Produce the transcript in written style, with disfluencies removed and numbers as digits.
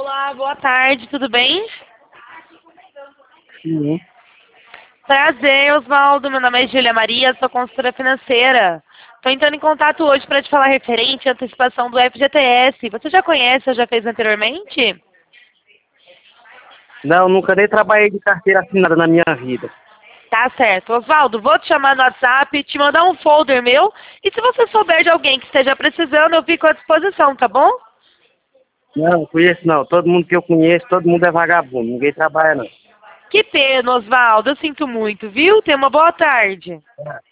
Olá, boa tarde, tudo bem? Sim. Prazer, Osvaldo. Meu nome é Júlia Maria, sou consultora financeira. Estou entrando em contato hoje para te falar referente à antecipação do FGTS. Você já conhece ou já fez anteriormente? Não, nunca nem trabalhei de carteira assinada na minha vida. Tá certo. Osvaldo, vou te chamar no WhatsApp, te mandar um folder meu. E se você souber de alguém que esteja precisando, eu fico à disposição, tá bom? Não, conheço não. Todo mundo que eu conheço, todo mundo é vagabundo. Ninguém trabalha não. Que pena, Osvaldo. Eu sinto muito, viu? Tenha uma boa tarde.